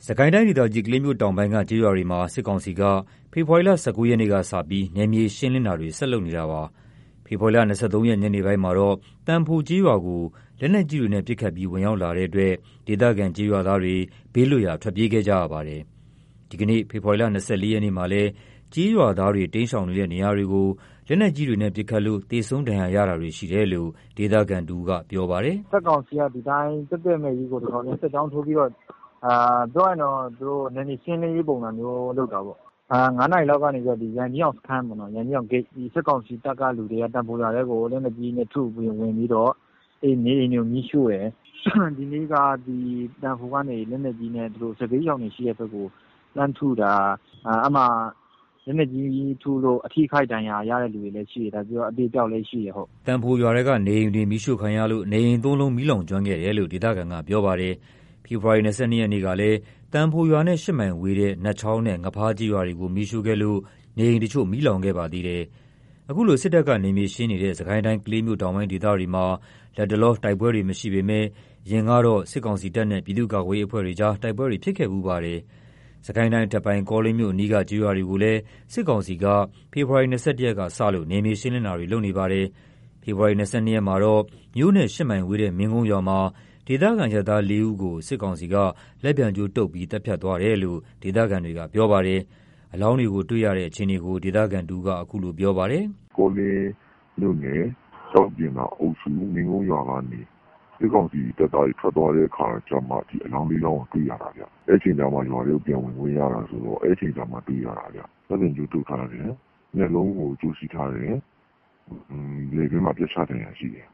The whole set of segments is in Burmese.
စကိုင်းတိုင်းဒေသကြီးကလေးမြို့တောင်ပိုင်းကကျေးရွာတွေမှာစစ်ကောင်စီကဖေဖော်ဝါရီလ 19 ရက်နေ့ကစပြီးနယ်မြေရှင်းလင်းတာတွေဆက်လုပ်နေတာပါ။ဖေဖော်ဝါရီလ 23 ရက်ညနေပိုင်းမှာတော့တန်ဖိုကျေးရွာကိုလက်နက်ကြီးတွေနဲ့ပစ်ခတ်ပြီးဝင်ရောက်လာတဲ့အတွက်ဒေသခံကျေးရွာသားတွေဘေးလွတ်ရာထွက်ပြေးခဲ့ကြရပါတယ်။ဒီကနေ့ဖေဖော်ဝါရီလ 24 ရက်နေ့မှာလည်းကျေးရွာသားတွေတိမ်းရှောင်နေတဲ့နေရာတွေကိုလက်နက်ကြီးတွေနဲ့ပစ်ခတ်လို့သေဆုံးဒဏ်ရာရတာတွေရှိတယ်လို့ဒေသခံတူကပြောပါတယ်။စက်ကောင်စီကဒီတိုင်းတက်တက်မဲ့ကြီးကိုတော်တော်ဆက်ကြောင်းထိုးပြီးတော့ပြောရင်တော့သူတို့နယ်မြေရှင်းလင်းရေးပုံစံမျိုးလုပ်တာပေါ့9 နာရီလောက်ကနေပြီးတော့ဒီရန်ကြီးအောင်စခန်းပေါ့နော်ရန်ကြီးအောင်ဂိတ်ဒီစက်ကောင်စီတပ်ကလူတွေကတံပိုးလာတဲ့ကိုလက်နက်ကြီးနဲ့ထုပြီးဝင်ပြီးတော့နေအိမ်တွေမီးရှို့တယ်ဒီနေ့ကဒီတံဖိုးကနေလက်နက်ကြီးနဲ့သူတို့စကိတ်ရောင်နေရှိတဲ့ဘက်ကိုလမ်းထုတာအမှလက်နက်ကြီးထုလို့အထိခိုက်ဒဏ်ရာရတဲ့လူတွေလည်းရှိတယ်ဒါပြီးတော့အသေးပြောက်လည်းရှိရဟုတ်တံဖိုးရွာတွေကနေအိမ်တွေမီးရှို့ခံရလို့နေအိမ် 3 လုံးမီးလောင်ကျွမ်းခဲ့တယ်လို့ဒေသခံကပြောပါတယ်ဖေဖော်ဝါရီ 22 ရက်နေ့ကလည်းတန်ဖိုရွာနဲ့8 မိုင်ဝေးတဲ့နတ်ချောင်းနဲ့ငဖားကြီးရွာတွေကိုမီးရှို့ခဲ့လို့နေအိမ်တချို့မီးလောင်ခဲ့ပါသေးတယ်။အခုလိုစစ်တပ်ကနေမြေရှင်းနေတဲ့စကိုင်းတိုင်းကလေးမြို့တောင်ပိုင်းဒေသတွေမှာလက်တလောတိုက်ပွဲတွေမရှိပေမဲ့ရင်ကတော့စစ်ကောင်စီတပ်နဲ့ပြည်သူ့ကာကွယ်ရေးအဖွဲ့တွေကြားတိုက်ပွဲတွေဖြစ်ခဲ့မှုပါတယ်။စကိုင်းတိုင်းတပ်ပိုင်းကောလင်းမြို့အနီးကကျေးရွာတွေကိုလည်းစစ်ကောင်စီကဖေဖော်ဝါရီ 21 ရက်ကစလို့နေမြေရှင်းလင်းတာတွေလုပ်နေပါတယ်။ဖေဖော်ဝါရီ 22 ရက်မှာတော့မြို့နဲ့8 မိုင်ဝေးတဲ့မင်းကုန်းရွာမှာဒေသခံရပ်သား 4 ဦးကိုစစ်ကောင်စီကလက်ပြန်ကြိုးတုပ်ပြီးတပ်ဖြတ်သွားတယ်လို့ဒေသခံတွေကပြောပါတယ်။အလောင်းတွေကိုတွေ့ရတဲ့အခြေအနေကိုဒေသခံတူကအခုလိုပြောပါတယ်။ကိုလင်းမြို့နယ်ကျောက်ပြင်ကအုပ်စုမင်းကုန်းရွာကနေစစ်ကောင်စီတပ်သားတွေထွက်သွားတဲ့အခါကျမှဒီအလောင်း 4 လောင်းကိုတွေ့ရတာဗျ။အဲ့ချိန်ကျမှရွာတွေကိုပြန်ဝင်ရတာဆိုတော့အဲ့ချိန်ကျမှတွေ့ရတာဗျ။လက်ပြန်ကြိုးတုပ်ထားတယ်။မျက်လုံးကိုကြိုးစီထားတယ်။လေထဲမှာပြတ်ချတယ်ရှိတယ်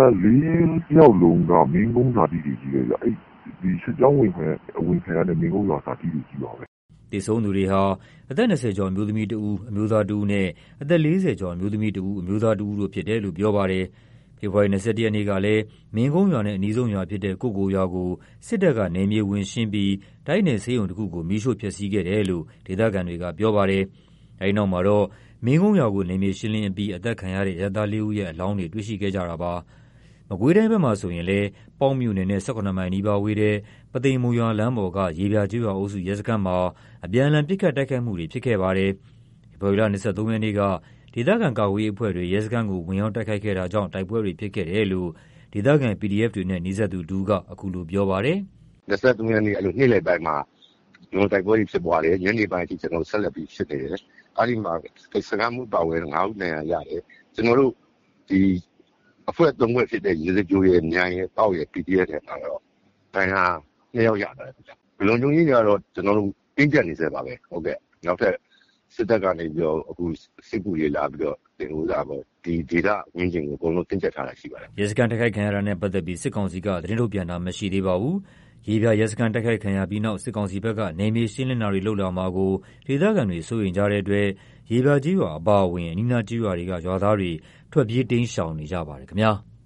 4 ယောက်လုံးကမင်းကုန်းဇာတိတွေကြီးပဲဗျအဲ့ဒီစစ်ကြောင်းဝင်ခံရတဲ့မင်းကုန်းရွာဇာတိတွေကြီးပါပဲတေဆုံးသူတွေဟာအသက် 20 ကျော်အမျိုးသမီး 1 ဦးအမျိုးသား 1 ဦးနဲ့အသက် 40 ကျော်အမျိုးသမီး 1 ဦးအမျိုးသား 1 ဦးတို့ဖြစ်တယ်လို့ပြောပါတယ်ဖေဖော်ဝါရီ 21 ရက်နေ့ကလည်းမင်းကုန်းရွာနဲ့အနီးဆုံးရွာဖြစ်တဲ့ကုက္ကိုရွာကိုစစ်တပ်ကနေမြေဝင်ရှင်းပြီးတိုင်းနယ်ဆေးရုံတစ်ခုကိုမီးရှို့ဖျက်ဆီးခဲ့တယ်လို့ဒေသခံတွေကပြောပါတယ်အဲဒီနောက်မှာတော့မင်းကုန်းရွာကိုနေမြေရှင်းလင်းပြီးအသက်ခံရတဲ့ရပ်သား 4 ဦးရဲ့အလောင်းတွေတွေ့ရှိခဲ့ကြတာပါမကွေးတိုင်းဘက်မှာဆိုရင်လည်းပေါင်မြို့နယ်နဲ့18 မိုင်နီးပါးဝေးတဲ့ပသိမ်မူရွာလမ်းပေါ်ကရေပြာကျွော်အုပ်စုရဲစခန်းမှာအပြန်အလှန်ပစ်ခတ်တိုက်ခိုက်မှုတွေဖြစ်ခဲ့ပါတယ်။ဖေဖော်ဝါရီလ 23 ရက်နေ့ကဒေသခံကာကွယ်ရေးအဖွဲ့တွေရဲစခန်းကိုဝင်ရောက်တိုက်ခိုက်ခဲ့တာကြောင့်တိုက်ပွဲတွေဖြစ်ခဲ့တယ်လို့ဒေသခံ PDF တွေနဲ့နှိစက်သူတူကအခုလိုပြောပါတယ်။23 ရက်နေ့အဲ့လိုနေ့လယ်ပိုင်းမှာကျွန်တော်တိုက်ပွဲတွေဖြစ်ပွားတယ်ညနေပိုင်းအထိကျွန်တော်ဆက်လက်ပြီးဖြစ်နေတယ်။အဲ့ဒီမှာစခန်းမှုပါဝင်9 ဦးနဲ့ရတယ်ကျွန်တော်တို့ဒီအဖွဲ့3 ဖွဲ့ဖြစ်တဲ့ရေစကြိုးရဲ့မြိုင်ရဲ့တောက်ရဲ့ PDF တွေမှာတော့တိုင်းဟာ2 ယောက်ရတယ်ဗျ။ဘလုံကျုံကြီးတွေကတော့ကျွန်တော်တို့တင်းကျပ်နေစေပါပဲဟုတ်ကဲ့နောက်ထပ်စစ်တပ်ကနေပြီးတော့အခုစစ်ကူတွေလာပြီးတော့တင်ဦးစားပေါ့ဒီဒေတာဝင်းကျင်ကိုအကုန်လုံးတင်းကျပ်ထားတာရှိပါတယ်။ရဲစခန်းတိုက်ခိုက်ခံရတာနဲ့ပတ်သက်ပြီးစစ်ကောင်စီကသတင်းထုတ်ပြန်တာမရှိသေးပါဘူး။ရေပြရဲစခန်းတိုက်ခိုက်ခံရပြီးနောက်စစ်ကောင်စီဘက်ကနေမြေရှင်းလင်းတာတွေလုပ်လာမှာကိုဒေသခံတွေစိုးရိမ်ကြတဲ့အတွက်ရေပြကြီးရွာအပါအဝင်အနီးနားကြီးရွာတွေကရွာသားတွေထွက်ပြေးတိမ်းရှောင်နေကြပါတယ်ခင်ဗျာ။